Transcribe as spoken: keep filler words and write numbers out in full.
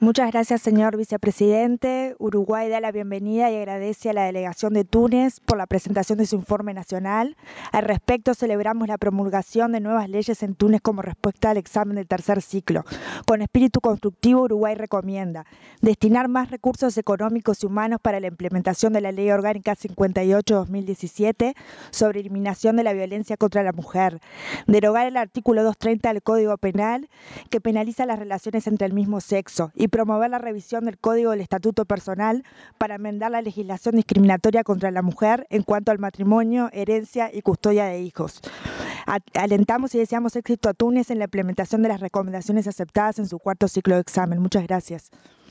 Muchas gracias, señor vicepresidente. Uruguay da la bienvenida y agradece a la delegación de Túnez por la presentación de su informe nacional. Al respecto, celebramos la promulgación de nuevas leyes en Túnez como respuesta al examen del tercer ciclo. Con espíritu constructivo, Uruguay recomienda destinar más recursos económicos y humanos para la implementación de la Ley Orgánica cincuenta y ocho barra dos mil diecisiete sobre eliminación de la violencia contra la mujer, derogar el artículo doscientos treinta del Código Penal que penaliza las relaciones entre el mismo sexo y promover la revisión del Código del Estatuto Personal para enmendar la legislación discriminatoria contra la mujer en cuanto al matrimonio, herencia y custodia de hijos. Alentamos y deseamos éxito a Túnez en la implementación de las recomendaciones aceptadas en su cuarto ciclo de examen. Muchas gracias.